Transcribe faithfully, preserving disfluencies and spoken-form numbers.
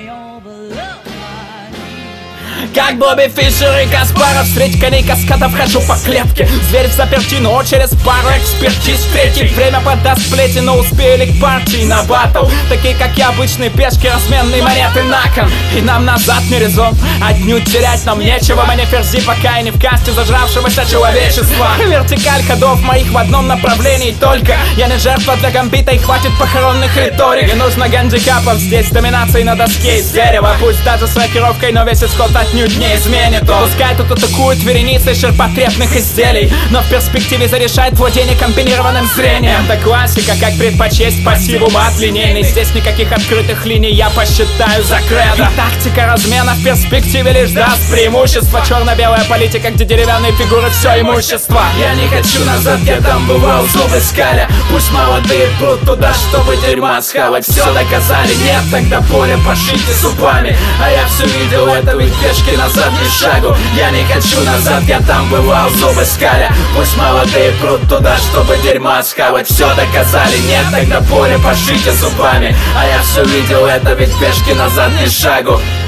Как Бобби Фишер и Каспаров, встреть коней каскадов, хожу по клетке. Зверь в заперти, но через пару экспертиз в третий время подаст плети, но успели к партии на батл. Такие как я, обычные пешки, разменные монеты на кон. И нам назад не резон, отнюдь терять нам нечего. Мы не ферзи, пока и не в касте зажравшегося человечества. Вертикаль ходов моих в одном направлении только. Я не жертва для гамбита и хватит похоронных риторик. Не нужно гандикапов, здесь доминации на доске из дерева. Пусть даже с рокировкой, но весь исход отнюдь не изменит. Пускай тут атакуют вереницы ширпотребных изделий, но в перспективе зарешает владение комбинированным зрением. Это классика, как предпочесть пассиву мат линейный. Здесь никаких открытых линий я посчитаю за кредо. И тактика размена в перспективе лишь даст преимущество. Черно-белая политика, где деревянные фигуры все имущество. Я не хочу назад, я там бывал, зубы скаля. Пусть молодые прут туда, чтобы дерьма схавать. Все доказали, нет, тогда поле пошите зубами. А я все видел, это ведь пешки назад ни шагу. Я не хочу назад, я там бывал, зубы скаля. Пусть молодые прут туда, чтобы дерьма схавать. Все доказали, нет, тогда поле пошите зубами. А я все видел, это ведь пешки назад ни шагу.